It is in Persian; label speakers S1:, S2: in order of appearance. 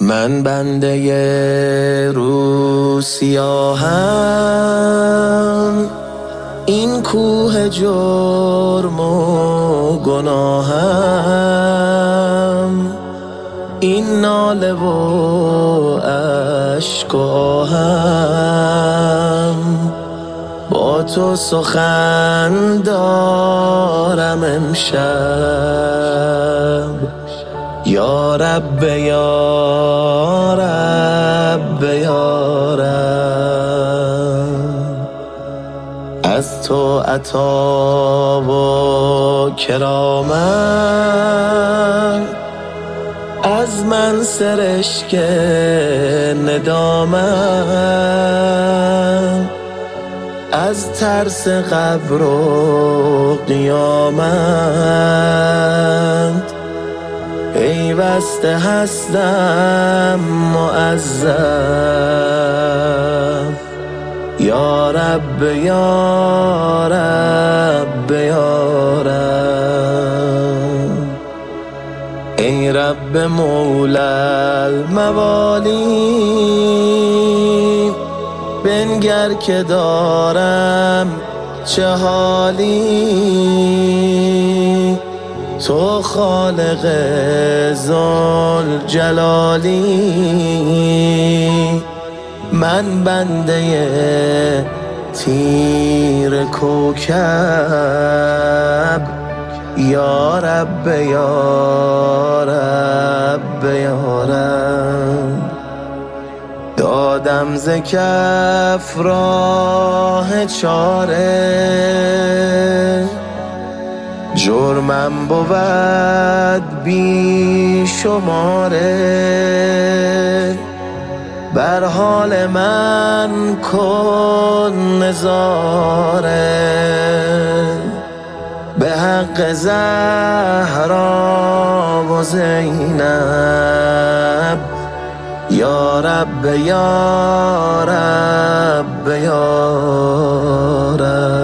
S1: من بنده روز سیاهم، این کوه جرم و گناهم، این ناله و اشک و آهم. با تو سخن دارم امشب، یا رب یا رب یا رب. از تو عطا و کرامت، از من سرشک ندامت، از ترس قبر و قیامت پیوسته هستم معذب. یا رب یا رب یا رب. ای رب مولا الموالی، بنگر که دارم چه حالی. تو خالق ذوالجلالی، من بنده تیر کوکب. یا رب یا رب یا رب. دادم ز کف راه چاره، جرمم بود بی شماره. بر حال من کن نظاره، به حق زهرا و زینب. یا رب یا رب یا رب.